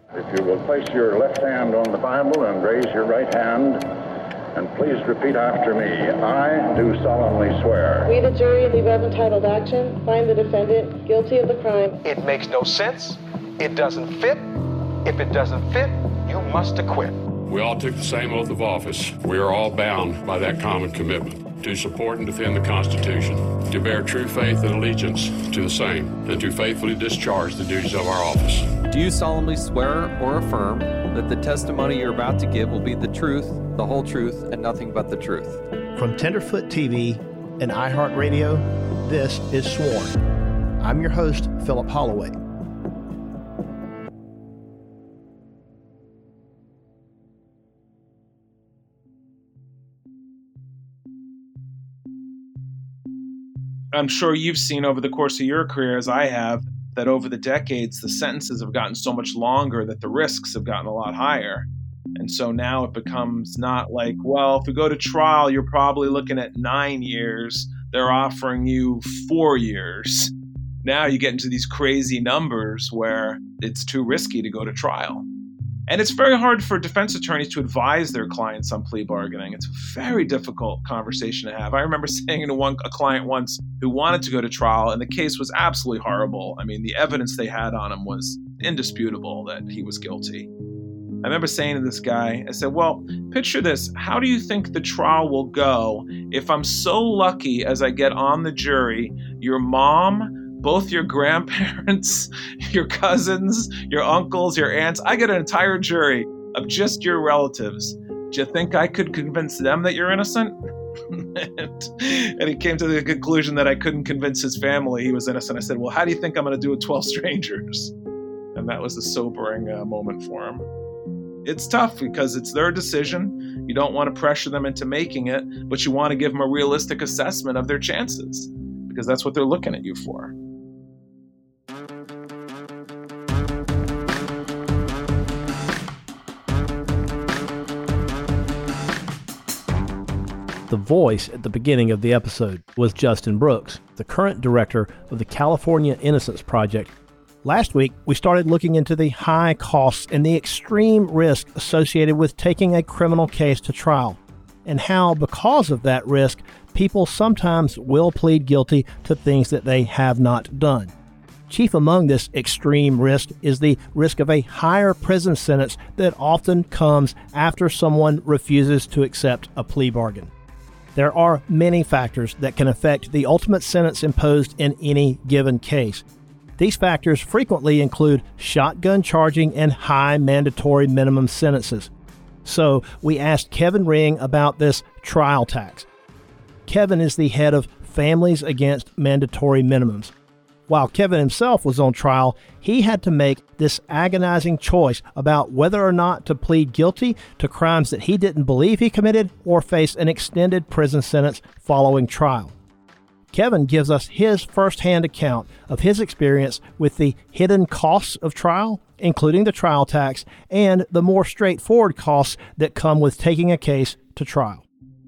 If you will place your left hand on the Bible and raise your right hand, and please repeat after me. I do solemnly swear. We, the jury in the above entitled action, find the defendant guilty of the crime. It makes no sense. It doesn't fit. If it doesn't fit, you must acquit. We all took the same oath of office. We are all bound by that common commitment to support and defend the Constitution, to bear true faith and allegiance to the same, and to faithfully discharge the duties of our office. Do you solemnly swear or affirm that the testimony you're about to give will be the truth, the whole truth, and nothing but the truth? From Tenderfoot TV and iHeartRadio, this is Sworn. I'm your host, Philip Holloway. I'm sure you've seen over the course of your career, as I have, that over the decades, the sentences have gotten so much longer that the risks have gotten a lot higher. And so now it becomes not like, well, if we go to trial, you're probably looking at 9 years. They're offering you 4 years. Now you get into these crazy numbers where it's too risky to go to trial. And it's very hard for defense attorneys to advise their clients on plea bargaining. It's a very difficult conversation to have. I remember saying to a client once who wanted to go to trial, and the case was absolutely horrible. I mean, the evidence they had on him was indisputable that he was guilty. I remember saying to this guy, I said, well, picture this. How do you think the trial will go if I'm so lucky as I get on the jury, your mom, both your grandparents, your cousins, your uncles, your aunts, I get an entire jury of just your relatives. Do you think I could convince them that you're innocent? And he came to the conclusion that I couldn't convince his family he was innocent. I said, well, how do you think I'm going to do with 12 strangers? And that was a sobering moment for him. It's tough because it's their decision. You don't want to pressure them into making it, but you want to give them a realistic assessment of their chances because that's what they're looking at you for. The voice at the beginning of the episode was Justin Brooks, the current director of the California Innocence Project. Last week, we started looking into the high costs and the extreme risk associated with taking a criminal case to trial, and how, because of that risk, people sometimes will plead guilty to things that they have not done. Chief among this extreme risk is the risk of a higher prison sentence that often comes after someone refuses to accept a plea bargain. There are many factors that can affect the ultimate sentence imposed in any given case. These factors frequently include shotgun charging and high mandatory minimum sentences. So we asked Kevin Ring about this trial tax. Kevin is the head of Families Against Mandatory Minimums. While Kevin himself was on trial, he had to make this agonizing choice about whether or not to plead guilty to crimes that he didn't believe he committed or face an extended prison sentence following trial. Kevin gives us his firsthand account of his experience with the hidden costs of trial, including the trial tax, and the more straightforward costs that come with taking a case to trial.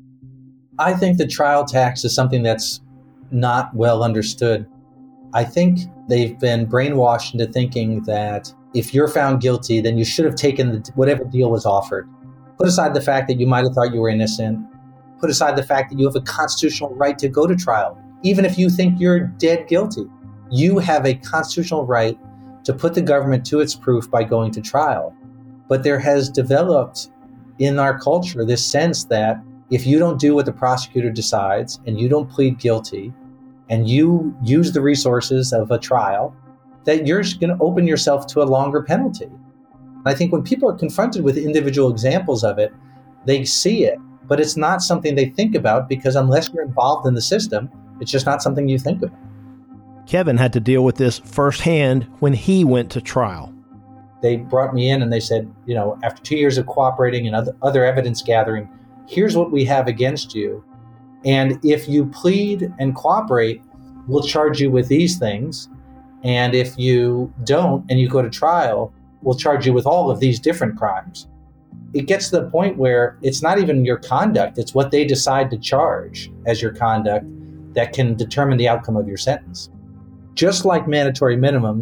I think the trial tax is something that's not well understood. I think they've been brainwashed into thinking that if you're found guilty, then you should have taken whatever deal was offered. Put aside the fact that you might have thought you were innocent. Put aside the fact that you have a constitutional right to go to trial. Even if you think you're dead guilty, you have a constitutional right to put the government to its proof by going to trial. But there has developed in our culture this sense that if you don't do what the prosecutor decides and you don't plead guilty, and you use the resources of a trial, that you're going to open yourself to a longer penalty. I think when people are confronted with individual examples of it, they see it, but it's not something they think about because unless you're involved in the system, it's just not something you think about. Kevin had to deal with this firsthand when he went to trial. They brought me in and they said, after 2 years of cooperating and other evidence gathering, here's what we have against you. And if you plead and cooperate, we'll charge you with these things. And if you don't and you go to trial, we'll charge you with all of these different crimes. It gets to the point where it's not even your conduct, it's what they decide to charge as your conduct that can determine the outcome of your sentence. Just like mandatory minimums,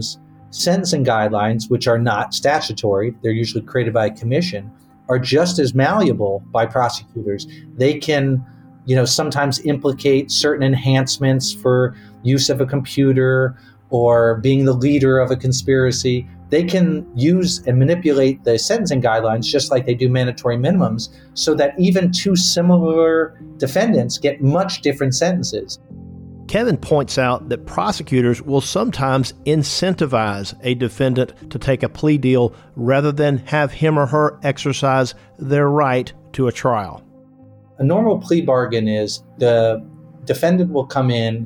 sentencing guidelines, which are not statutory, they're usually created by a commission, are just as malleable by prosecutors. They can, sometimes implicate certain enhancements for use of a computer or being the leader of a conspiracy. They can use and manipulate the sentencing guidelines just like they do mandatory minimums, so that even two similar defendants get much different sentences. Kevin points out that prosecutors will sometimes incentivize a defendant to take a plea deal rather than have him or her exercise their right to a trial. A normal plea bargain is the defendant will come in,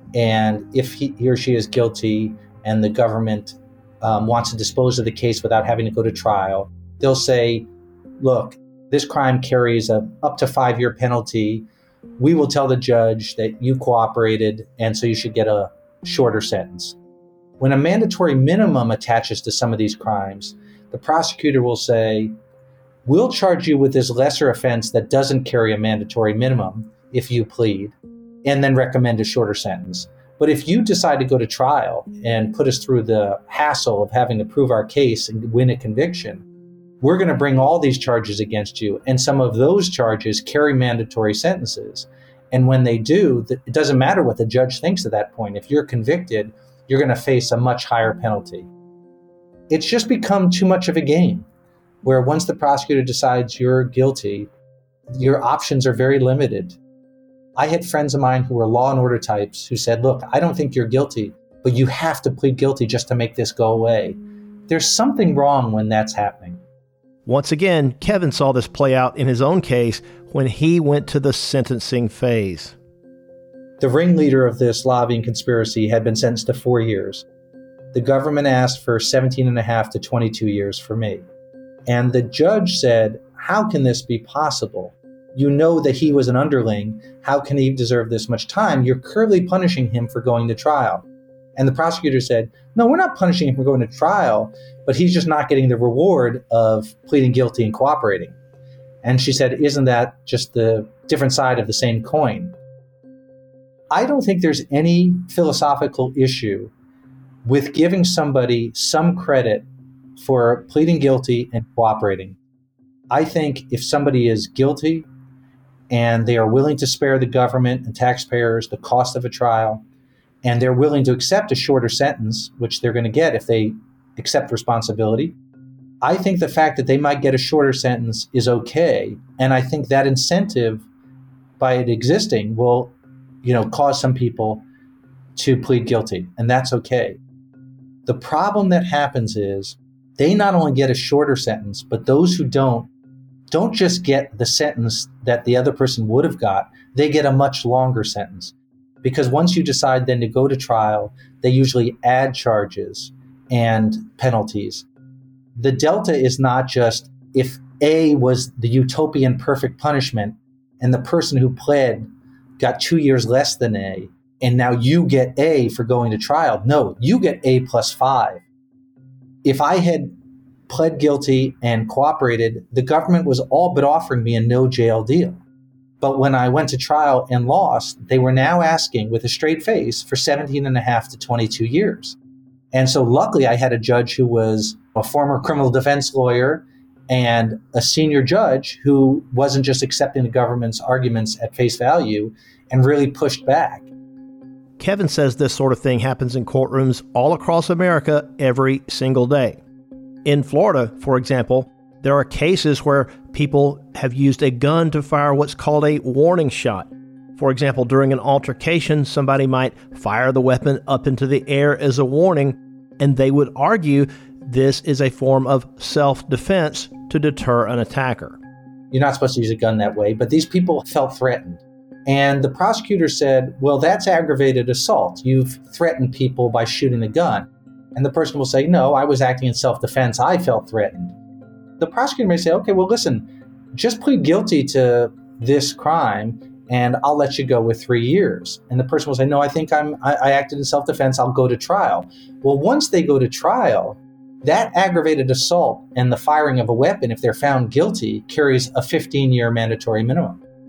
and if he or she is guilty and the government wants to dispose of the case without having to go to trial, they'll say, look, this crime carries a up to 5-year penalty. We will tell the judge that you cooperated, and so you should get a shorter sentence. When a mandatory minimum attaches to some of these crimes, the prosecutor will say, we'll charge you with this lesser offense that doesn't carry a mandatory minimum if you plead, and then recommend a shorter sentence. But if you decide to go to trial and put us through the hassle of having to prove our case and win a conviction, we're going to bring all these charges against you, and some of those charges carry mandatory sentences. And when they do, it doesn't matter what the judge thinks at that point. If you're convicted, you're going to face a much higher penalty. It's just become too much of a game, where once the prosecutor decides you're guilty, your options are very limited. I had friends of mine who were law and order types who said, look, I don't think you're guilty, but you have to plead guilty just to make this go away. There's something wrong when that's happening. Once again, Kevin saw this play out in his own case when he went to the sentencing phase. The ringleader of this lobbying conspiracy had been sentenced to 4 years. The government asked for 17.5 to 22 years for me. And the judge said, how can this be possible? You know that he was an underling. How can he deserve this much time? You're clearly punishing him for going to trial. And the prosecutor said, no, we're not punishing him for going to trial, but he's just not getting the reward of pleading guilty and cooperating. And she said, isn't that just the different side of the same coin? I don't think there's any philosophical issue with giving somebody some credit for pleading guilty and cooperating. I think if somebody is guilty and they are willing to spare the government and taxpayers the cost of a trial, and they're willing to accept a shorter sentence, which they're going to get if they accept responsibility, I think the fact that they might get a shorter sentence is okay. And I think that incentive, by it existing, will, cause some people to plead guilty, and that's okay. The problem that happens is they not only get a shorter sentence, but those who don't just get the sentence that the other person would have got, they get a much longer sentence. Because once you decide then to go to trial, they usually add charges and penalties. The delta is not just if A was the utopian perfect punishment and the person who pled got 2 years less than A, and now you get A for going to trial. No, you get A plus 5. If I had pled guilty and cooperated, the government was all but offering me a no jail deal. But when I went to trial and lost, they were now asking with a straight face for 17.5 to 22 years. And so luckily I had a judge who was a former criminal defense lawyer and a senior judge who wasn't just accepting the government's arguments at face value and really pushed back. Kevin says this sort of thing happens in courtrooms all across America every single day. In Florida, for example, there are cases where people have used a gun to fire what's called a warning shot. For example, during an altercation, somebody might fire the weapon up into the air as a warning, and they would argue this is a form of self-defense to deter an attacker. You're not supposed to use a gun that way, but these people felt threatened. And the prosecutor said, well, that's aggravated assault. You've threatened people by shooting a gun. And the person will say, no, I was acting in self-defense. I felt threatened. The prosecutor may say, okay, well, listen, just plead guilty to this crime and I'll let you go with 3 years. And the person will say, no, I think I acted in self-defense. I'll go to trial. Well, once they go to trial, that aggravated assault and the firing of a weapon, if they're found guilty, carries a 15-year mandatory minimum.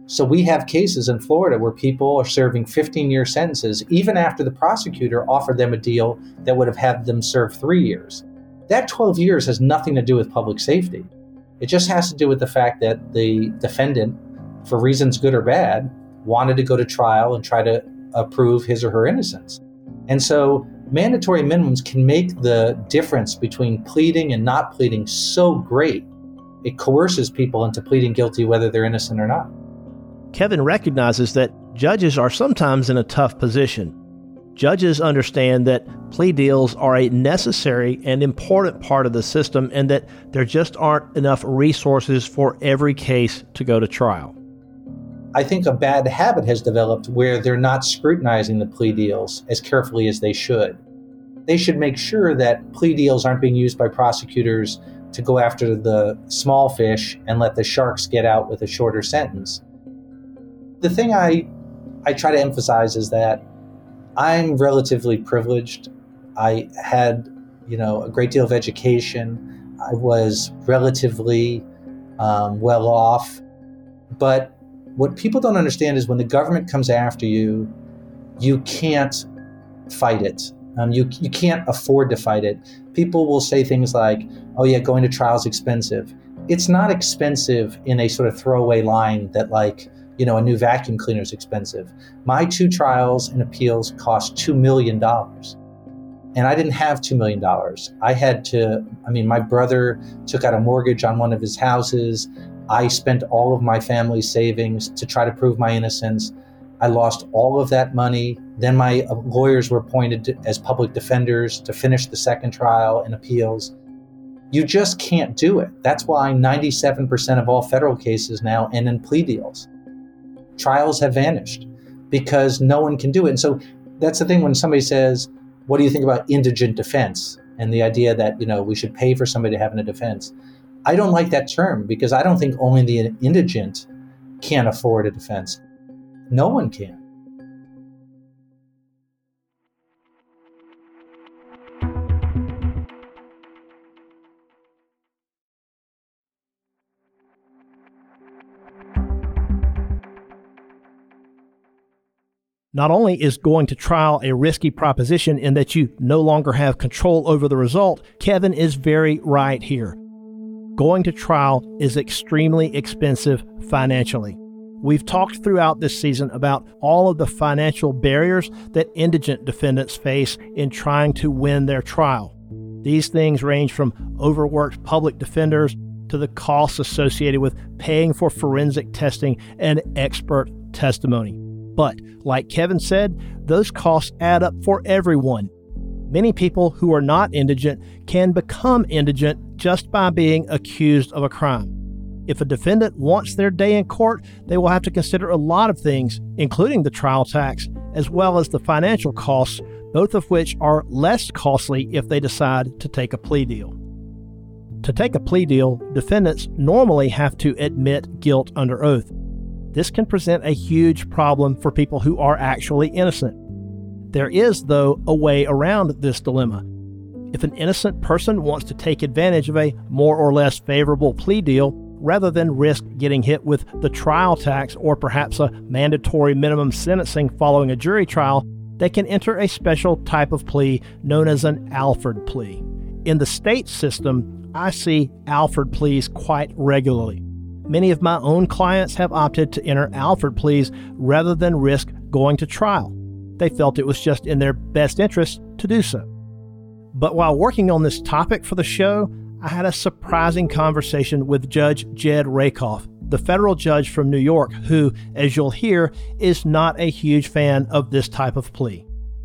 So we have cases in Florida where people are serving 15-year sentences even after the prosecutor offered them a deal that would have had them serve 3 years. That 12 years has nothing to do with public safety. It just has to do with the fact that the defendant, for reasons good or bad, wanted to go to trial and try to prove his or her innocence. And so mandatory minimums can make the difference between pleading and not pleading so great. It coerces people into pleading guilty whether they're innocent or not. Kevin recognizes that judges are sometimes in a tough position. Judges understand that plea deals are a necessary and important part of the system and that there just aren't enough resources for every case to go to trial. I think a bad habit has developed where they're not scrutinizing the plea deals as carefully as they should. They should make sure that plea deals aren't being used by prosecutors to go after the small fish and let the sharks get out with a shorter sentence. The thing I try to emphasize is that I'm relatively privileged. I had, a great deal of education. I was relatively well off. But what people don't understand is when the government comes after you, you can't fight it. You can't afford to fight it. People will say things like, oh yeah, going to trial is expensive. It's not expensive in a sort of throwaway line that a new vacuum cleaner is expensive. My 2 trials and appeals cost $2 million. And I didn't have $2 million. My brother took out a mortgage on one of his houses. I spent all of my family's savings to try to prove my innocence. I lost all of that money. Then my lawyers were appointed as public defenders to finish the second trial and appeals. You just can't do it. That's why 97% of all federal cases now end in plea deals. Trials have vanished because no one can do it. And so that's the thing when somebody says, what do you think about indigent defense? And the idea that, we should pay for somebody to have a defense. I don't like that term because I don't think only the indigent can afford a defense. No one can. Not only is going to trial a risky proposition in that you no longer have control over the result, Kevin is very right here. Going to trial is extremely expensive financially. We've talked throughout this season about all of the financial barriers that indigent defendants face in trying to win their trial. These things range from overworked public defenders to the costs associated with paying for forensic testing and expert testimony. But, like Kevin said, those costs add up for everyone. Many people who are not indigent can become indigent just by being accused of a crime. If a defendant wants their day in court, they will have to consider a lot of things, including the trial tax, as well as the financial costs, both of which are less costly if they decide to take a plea deal. To take a plea deal, defendants normally have to admit guilt under oath. This can present a huge problem for people who are actually innocent. There is, though, a way around this dilemma. If an innocent person wants to take advantage of a more or less favorable plea deal, rather than risk getting hit with the trial tax or perhaps a mandatory minimum sentencing following a jury trial, they can enter a special type of plea known as an Alford plea. In the state system, I see Alford pleas quite regularly. Many of my own clients have opted to enter Alford pleas rather than risk going to trial. They felt it was just in their best interest to do so. But while working on this topic for the show, I had a surprising conversation with Judge Jed Rakoff, the federal judge from New York, who, as you'll hear, is not a huge fan of this type of plea.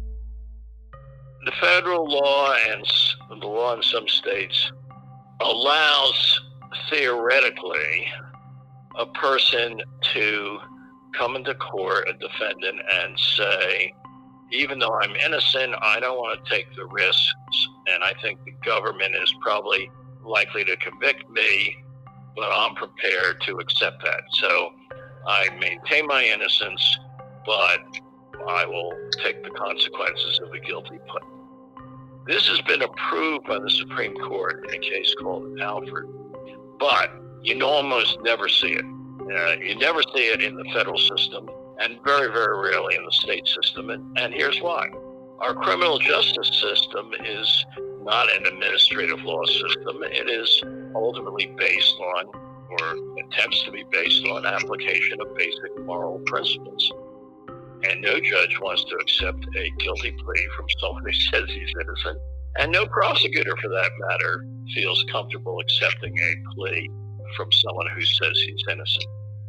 The federal law and the law in some states allows, theoretically, a person to come into court, a defendant, and say, even though I'm innocent, I don't want to take the risks, and I think the government is probably likely to convict me, but I'm prepared to accept that. So I maintain my innocence, but I will take the consequences of a guilty plea. This has been approved by the Supreme Court in a case called Alford, but you almost never see it. You never see it in the federal system, and very, very rarely in the state system. And here's why. Our criminal justice system is not an administrative law system. It is ultimately based on, or attempts to be based on, application of basic moral principles. And no judge wants to accept a guilty plea from someone who says he's innocent. And no prosecutor, for that matter, feels comfortable accepting a plea from someone who says he's innocent.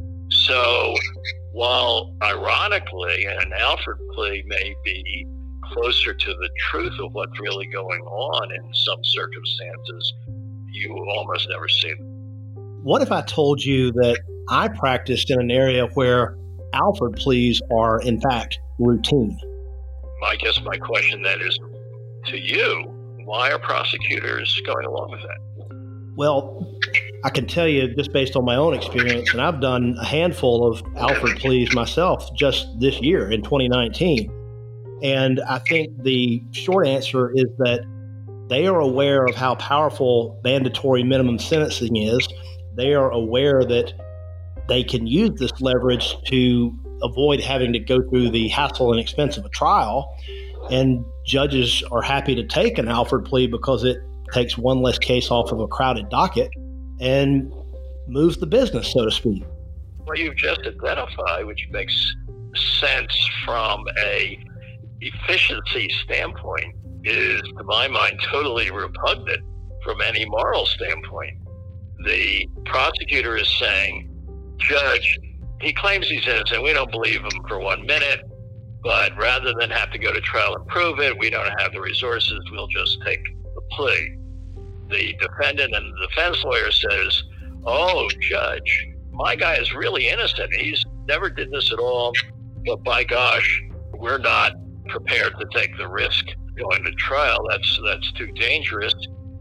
So while ironically an Alford plea may be closer to the truth of what's really going on in some circumstances, you almost never see them. What if I told you that I practiced in an area where Alford pleas are, in fact, routine? I guess my question then is to you, why are prosecutors going along with that? Well, I can tell you just based on my own experience, and I've done a handful of Alford pleas myself just this year in 2019. And I think the short answer is that they are aware of how powerful mandatory minimum sentencing is. They are aware that they can use this leverage to avoid having to go through the hassle and expense of a trial. And judges are happy to take an Alford plea because it takes one less case off of a crowded docket and moves the business, so to speak. What you've just identified, which makes sense from a efficiency standpoint, is, to my mind, totally repugnant from any moral standpoint. The prosecutor is saying, Judge, he claims he's innocent. We don't believe him for 1 minute, but rather than have to go to trial and prove it, we don't have the resources, we'll just take the plea. The defendant and the defense lawyer says, oh, Judge, my guy is really innocent. He's never did this at all, but by gosh, we're not prepared to take the risk going to trial. That's too dangerous.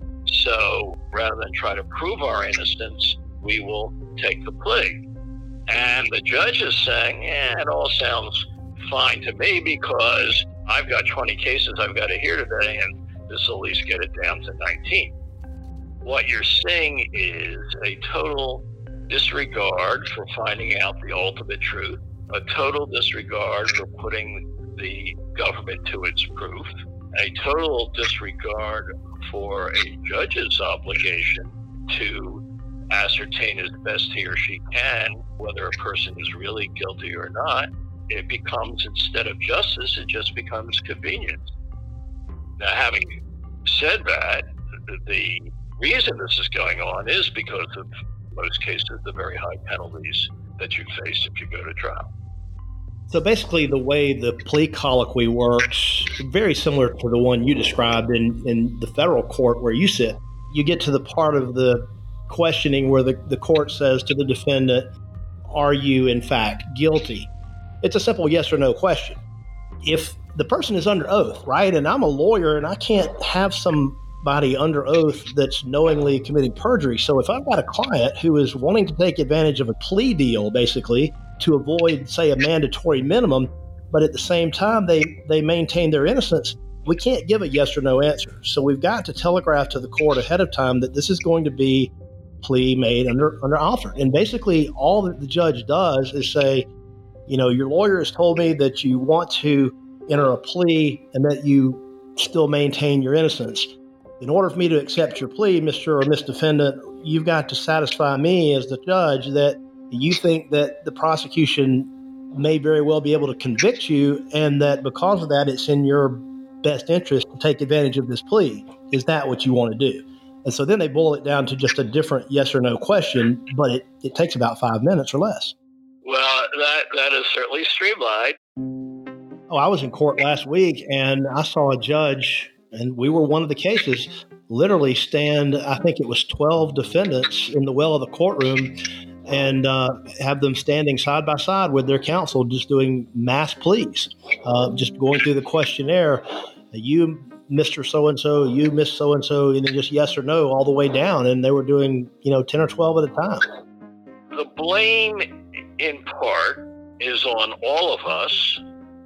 So rather than try to prove our innocence, we will take the plea. And the judge is saying, it all sounds fine to me because I've got 20 cases I've got to hear today, and this will at least get it down to 19. What you're seeing is a total disregard for finding out the ultimate truth, a total disregard for putting the government to its proof, a total disregard for a judge's obligation to ascertain as best he or she can whether a person is really guilty or not. It becomes, instead of justice, it just becomes convenience. Now, having said that, the reason this is going on is because of, in most cases, the very high penalties that you face if you go to trial. So basically, the way the plea colloquy works, very similar to the one you described in the federal court where you sit. You get to the part of the questioning where the court says to the defendant, are you in fact guilty? It's a simple yes or no question. If the person is under oath, right, and I'm a lawyer and I can't have somebody under oath that's knowingly committing perjury. So if I've got a client who is wanting to take advantage of a plea deal, basically, to avoid, say, a mandatory minimum, but at the same time they maintain their innocence, we can't give a yes or no answer. So we've got to telegraph to the court ahead of time that this is going to be plea made under Alford. And basically all that the judge does is say, your lawyer has told me that you want to enter a plea and that you still maintain your innocence. In order for me to accept your plea, Mr. or Miss Defendant, you've got to satisfy me as the judge that you think that the prosecution may very well be able to convict you and that because of that, it's in your best interest to take advantage of this plea. Is that what you want to do? And so then they boil it down to just a different yes or no question, but it takes about 5 minutes or less. Well, that is certainly streamlined. Oh, I was in court last week and I saw a judge, and we were one of the cases, literally stand, I think it was 12 defendants in the well of the courtroom and have them standing side by side with their counsel, just doing mass pleas, just going through the questionnaire. You, Mr. So-and-so, you, Miss So-and-so, and then just yes or no all the way down. And they were doing, 10 or 12 at a time. The blame, in part, is on all of us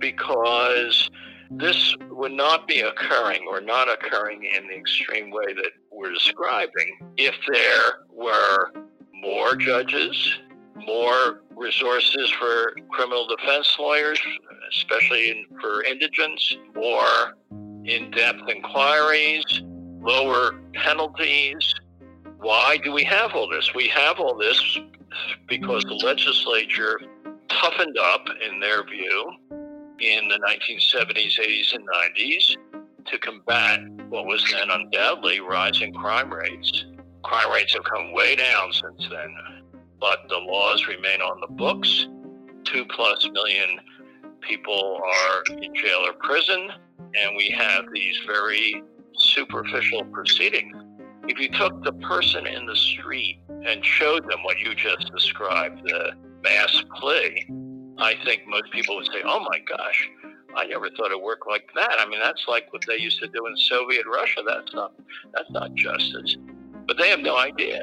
because this would not be occurring or not occurring in the extreme way that we're describing if there were more judges more resources for criminal defense lawyers, especially for indigents, more in-depth inquiries, lower penalties. Why do we have all this? We have all this because the legislature toughened up, in their view, in the 1970s, 80s, and 90s to combat what was then undoubtedly rising crime rates. Crime rates have come way down since then, but the laws remain on the books. 2+ million people are in jail or prison, and we have these very superficial proceedings. If you took the person in the street and showed them what you just described, the mass plea, I think most people would say, oh my gosh, I never thought it worked like that. I mean, that's like what they used to do in Soviet Russia. That's not justice. But they have no idea.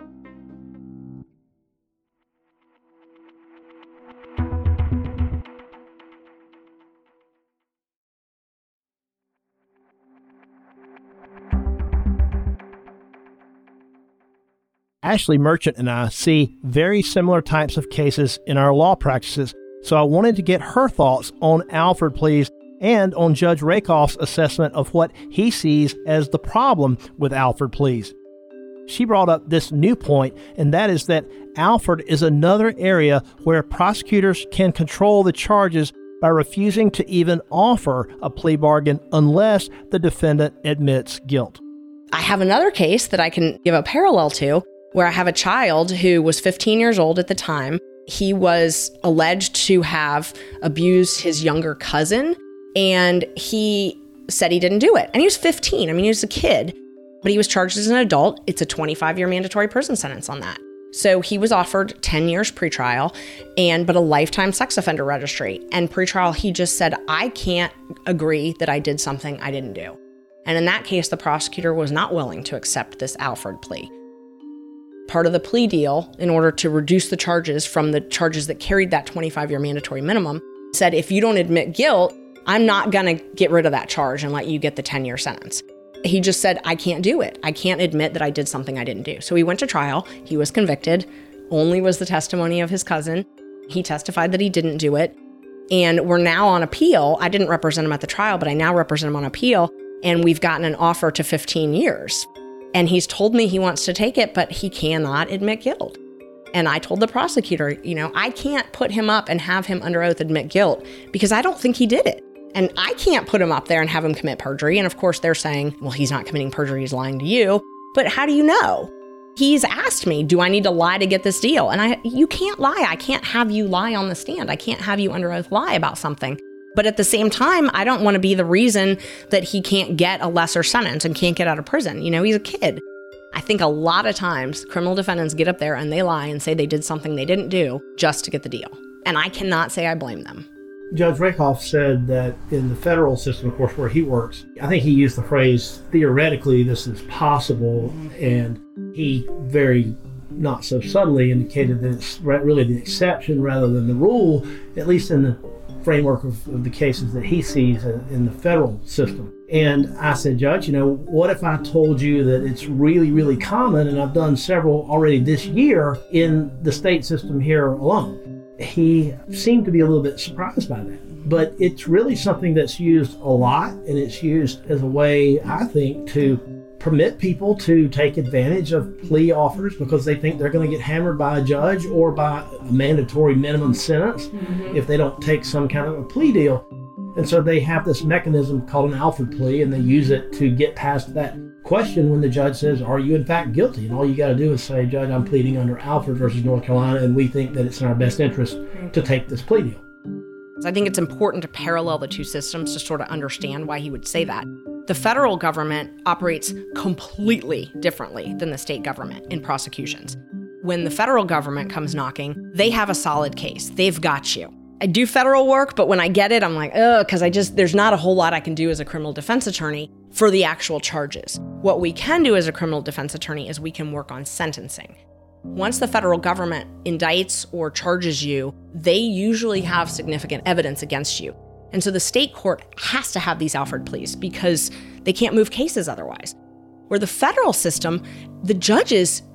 Ashley Merchant and I see very similar types of cases in our law practices, so I wanted to get her thoughts on Alford pleas and on Judge Rakoff's assessment of what he sees as the problem with Alford pleas. She brought up this new point, and that is that Alford is another area where prosecutors can control the charges by refusing to even offer a plea bargain unless the defendant admits guilt. I have another case that I can give a parallel to, where I have a child who was 15 years old at the time. He was alleged to have abused his younger cousin, and he said he didn't do it. And he was 15. I mean, he was a kid, but he was charged as an adult. It's a 25-year mandatory prison sentence on that. So he was offered 10 years pretrial, but a lifetime sex offender registry. And pretrial, he just said, I can't agree that I did something I didn't do. And in that case, the prosecutor was not willing to accept this Alford plea. Part of the plea deal, in order to reduce the charges from the charges that carried that 25-year mandatory minimum, said, if you don't admit guilt, I'm not going to get rid of that charge and let you get the 10-year sentence. He just said, I can't do it. I can't admit that I did something I didn't do. So he went to trial. He was convicted. Only was the testimony of his cousin. He testified that he didn't do it. And we're now on appeal. I didn't represent him at the trial, but I now represent him on appeal. And we've gotten an offer to 15 years. And he's told me he wants to take it, but he cannot admit guilt. And I told the prosecutor, I can't put him up and have him under oath admit guilt because I don't think he did it. And I can't put him up there and have him commit perjury. And of course they're saying, well, he's not committing perjury, he's lying to you. But how do you know? He's asked me, do I need to lie to get this deal? And you can't lie. I can't have you lie on the stand. I can't have you under oath lie about something. But at the same time, I don't want to be the reason that he can't get a lesser sentence and can't get out of prison. He's a kid. I think a lot of times criminal defendants get up there and they lie and say they did something they didn't do just to get the deal. And I cannot say I blame them. Judge Rakoff said that in the federal system, of course, where he works, I think he used the phrase, theoretically, this is possible. And he very not so subtly indicated that it's really the exception rather than the rule, at least in the framework of the cases that he sees in the federal system. And I said, Judge, what if I told you that it's really, really common, and I've done several already this year in the state system here alone? He seemed to be a little bit surprised by that. But it's really something that's used a lot, and it's used as a way, I think, to permit people to take advantage of plea offers because they think they're going to get hammered by a judge or by a mandatory minimum sentence if they don't take some kind of a plea deal. And so they have this mechanism called an Alford plea, and they use it to get past that question when the judge says, are you in fact guilty? And all you got to do is say, Judge, I'm pleading under Alford versus North Carolina, and we think that it's in our best interest to take this plea deal. I think it's important to parallel the two systems to sort of understand why he would say that. The federal government operates completely differently than the state government in prosecutions. When the federal government comes knocking, they have a solid case. They've got you. I do federal work, but when I get it, I'm like, because there's not a whole lot I can do as a criminal defense attorney for the actual charges. What we can do as a criminal defense attorney is we can work on sentencing. Once the federal government indicts or charges you, they usually have significant evidence against you. And so the state court has to have these Alford pleas because they can't move cases otherwise. Where the federal system, the judges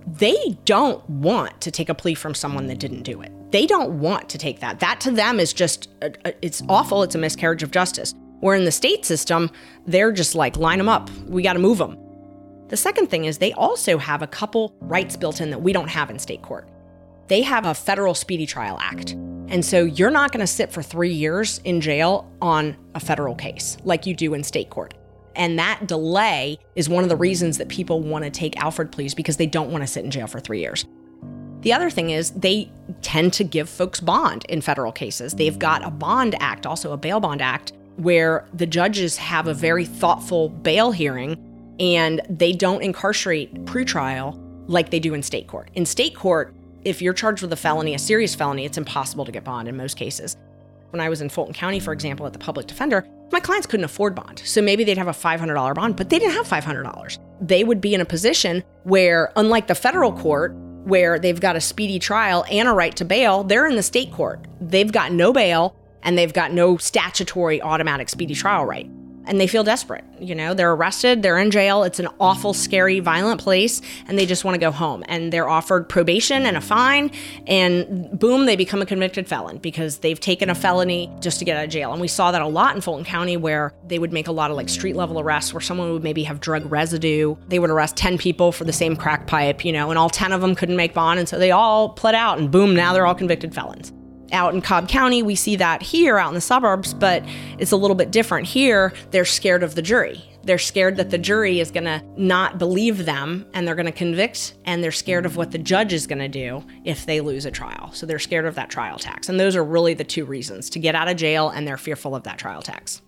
they don't want to take a plea from someone that didn't do it. They don't want to take that. That to them is just, it's awful. It's a miscarriage of justice. Where in the state system, they're just like, line them up. We got to move them. The second thing is they also have a couple rights built in that we don't have in state court. They have a federal Speedy Trial Act. And so you're not going to sit for 3 years in jail on a federal case like you do in state court. And that delay is one of the reasons that people want to take Alford pleas, because they don't want to sit in jail for 3 years. The other thing is they tend to give folks bond in federal cases. They've got a bond act, also a bail bond act, where the judges have a very thoughtful bail hearing and they don't incarcerate pretrial like they do in state court. In state court, if you're charged with a felony, a serious felony, it's impossible to get bond in most cases. When I was in Fulton County, for example, at the public defender, my clients couldn't afford bond. So maybe they'd have a $500 bond, but they didn't have $500. They would be in a position where, unlike the federal court, where they've got a speedy trial and a right to bail, they're in the state court. They've got no bail and they've got no statutory automatic speedy trial right. And they feel desperate. You know, they're arrested, they're in jail. It's an awful, scary, violent place, and they just want to go home. And they're offered probation and a fine, and boom, they become a convicted felon because they've taken a felony just to get out of jail. And we saw that a lot in Fulton County, where they would make a lot of like street level arrests where someone would maybe have drug residue. They would arrest 10 people for the same crack pipe, you know, and all 10 of them couldn't make bond. And so they all pled out, and boom, now they're all convicted felons. Out in Cobb County, we see that here out in the suburbs, but it's a little bit different. Here, they're scared of the jury. They're scared that the jury is going to not believe them and they're going to convict, and they're scared of what the judge is going to do if they lose a trial. So they're scared of that trial tax. And those are really the two reasons: to get out of jail, and they're fearful of that trial tax.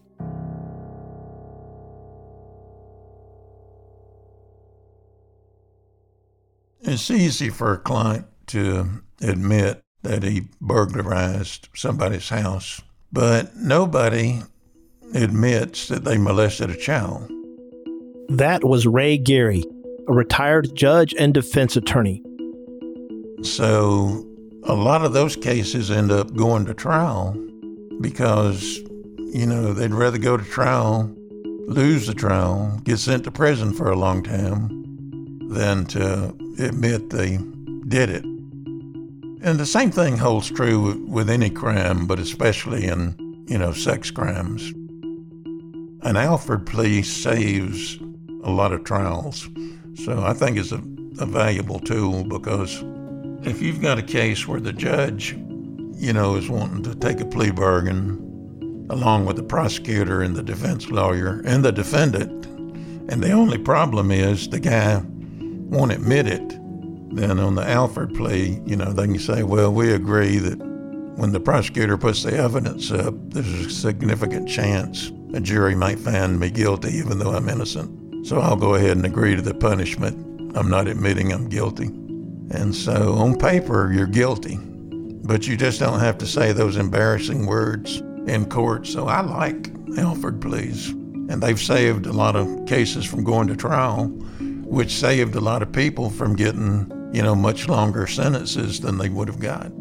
It's easy for a client to admit that he burglarized somebody's house, but nobody admits that they molested a child. That was Ray Gary, a retired judge and defense attorney. So a lot of those cases end up going to trial because, you know, they'd rather go to trial, lose the trial, get sent to prison for a long time, than to admit they did it. And the same thing holds true with any crime, but especially in, you know, sex crimes. An Alford plea saves a lot of trials. So I think it's a valuable tool, because if you've got a case where the judge, you know, is wanting to take a plea bargain along with the prosecutor and the defense lawyer and the defendant, and the only problem is the guy won't admit it, then on the Alford plea, you know, they can say, well, we agree that when the prosecutor puts the evidence up, there's a significant chance a jury might find me guilty even though I'm innocent. So I'll go ahead and agree to the punishment. I'm not admitting I'm guilty. And so on paper, you're guilty, but you just don't have to say those embarrassing words in court. So I like Alford pleas, and they've saved a lot of cases from going to trial, which saved a lot of people from getting, you know, much longer sentences than they would have got.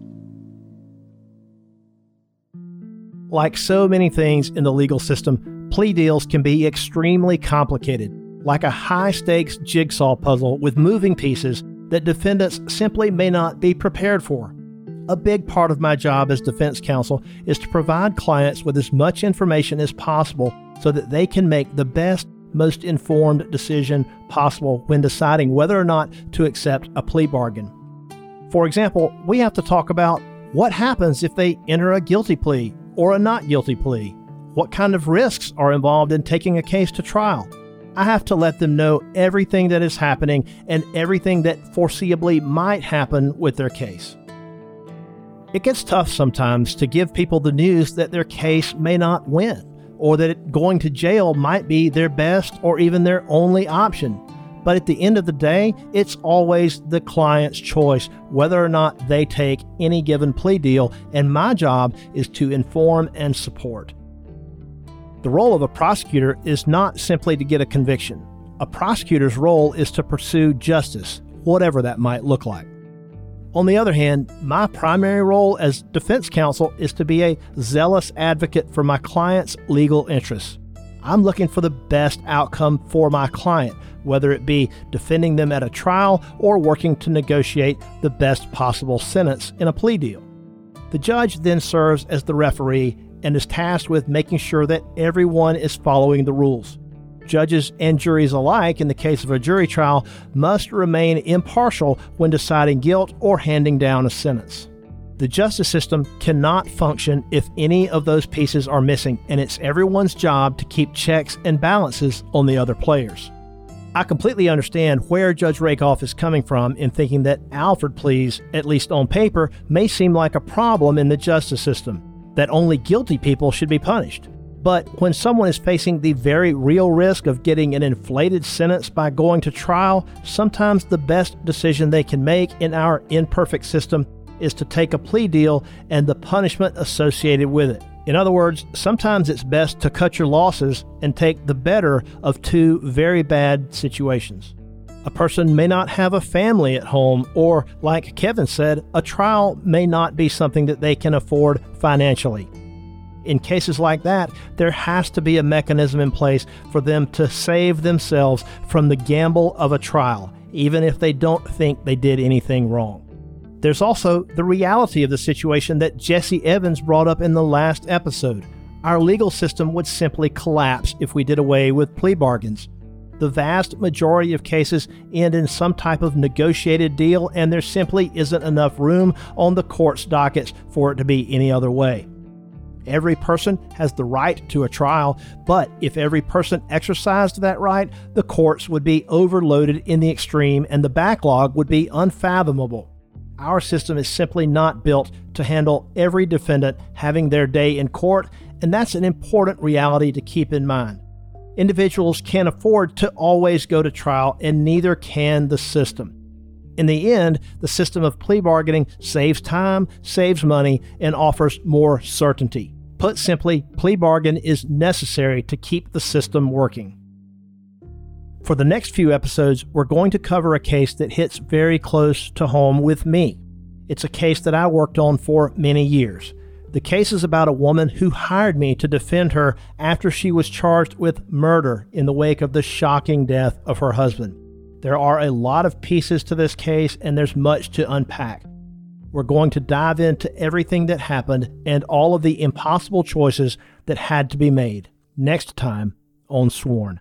Like so many things in the legal system, plea deals can be extremely complicated, like a high-stakes jigsaw puzzle with moving pieces that defendants simply may not be prepared for. A big part of my job as defense counsel is to provide clients with as much information as possible so that they can make the best, most informed decision possible when deciding whether or not to accept a plea bargain. For example, we have to talk about what happens if they enter a guilty plea or a not guilty plea. What kind of risks are involved in taking a case to trial? I have to let them know everything that is happening and everything that foreseeably might happen with their case. It gets tough sometimes to give people the news that their case may not win, or that going to jail might be their best or even their only option. But at the end of the day, it's always the client's choice whether or not they take any given plea deal, and my job is to inform and support. The role of a prosecutor is not simply to get a conviction. A prosecutor's role is to pursue justice, whatever that might look like. On the other hand, my primary role as defense counsel is to be a zealous advocate for my client's legal interests. I'm looking for the best outcome for my client, whether it be defending them at a trial or working to negotiate the best possible sentence in a plea deal. The judge then serves as the referee and is tasked with making sure that everyone is following the rules. Judges and juries alike, in the case of a jury trial, must remain impartial when deciding guilt or handing down a sentence. The justice system cannot function if any of those pieces are missing, and it's everyone's job to keep checks and balances on the other players. I completely understand where Judge Rakoff is coming from in thinking that Alford pleas, at least on paper, may seem like a problem in the justice system, that only guilty people should be punished. But when someone is facing the very real risk of getting an inflated sentence by going to trial, sometimes the best decision they can make in our imperfect system is to take a plea deal and the punishment associated with it. In other words, sometimes it's best to cut your losses and take the better of two very bad situations. A person may not have a family at home, or, like Kevin said, a trial may not be something that they can afford financially. In cases like that, there has to be a mechanism in place for them to save themselves from the gamble of a trial, even if they don't think they did anything wrong. There's also the reality of the situation that Jesse Evans brought up in the last episode. Our legal system would simply collapse if we did away with plea bargains. The vast majority of cases end in some type of negotiated deal, and there simply isn't enough room on the court's dockets for it to be any other way. Every person has the right to a trial, but if every person exercised that right, the courts would be overloaded in the extreme and the backlog would be unfathomable. Our system is simply not built to handle every defendant having their day in court, and that's an important reality to keep in mind. Individuals can't afford to always go to trial, and neither can the system. In the end, the system of plea bargaining saves time, saves money, and offers more certainty. Put simply, plea bargain is necessary to keep the system working. For the next few episodes, we're going to cover a case that hits very close to home with me. It's a case that I worked on for many years. The case is about a woman who hired me to defend her after she was charged with murder in the wake of the shocking death of her husband. There are a lot of pieces to this case, and there's much to unpack. We're going to dive into everything that happened and all of the impossible choices that had to be made. Next time on Sworn.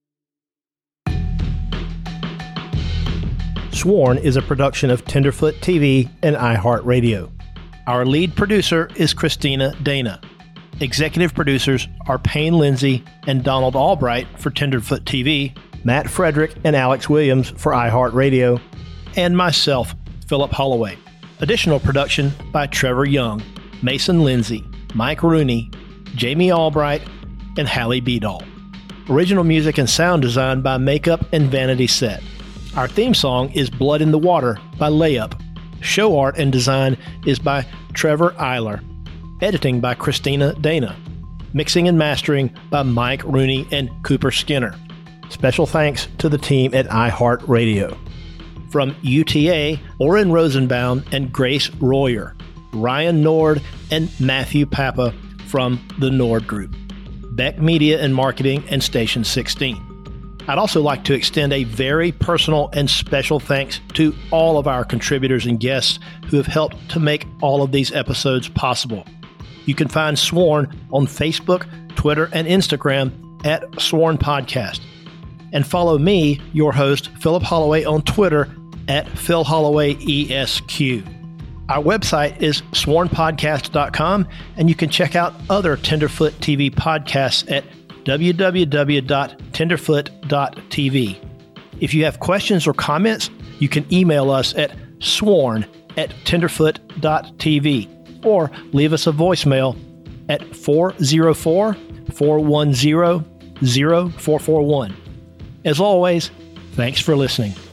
Sworn is a production of Tenderfoot TV and iHeartRadio. Our lead producer is Christina Dana. Executive producers are Payne Lindsay and Donald Albright for Tenderfoot TV, Matt Frederick and Alex Williams for iHeartRadio, and myself, Philip Holloway. Additional production by Trevor Young, Mason Lindsay, Mike Rooney, Jamie Albright, and Hallie Beadall. Original music and sound design by Makeup and Vanity Set. Our theme song is Blood in the Water by Layup. Show art and design is by Trevor Eiler. Editing by Christina Dana. Mixing and mastering by Mike Rooney and Cooper Skinner. Special thanks to the team at iHeartRadio. From UTA, Oren Rosenbaum and Grace Royer. Ryan Nord and Matthew Papa from the Nord Group. Beck Media and Marketing and Station 16. I'd also like to extend a very personal and special thanks to all of our contributors and guests who have helped to make all of these episodes possible. You can find Sworn on Facebook, Twitter, and Instagram at Sworn Podcast. And follow me, your host, Philip Holloway, on Twitter at Phil Holloway ESQ. Our website is swornpodcast.com, and you can check out other Tenderfoot TV podcasts at www.tenderfoot.tv. If you have questions or comments, you can email us at sworn@tenderfoot.tv or leave us a voicemail at 404-410-0441. As always, thanks for listening.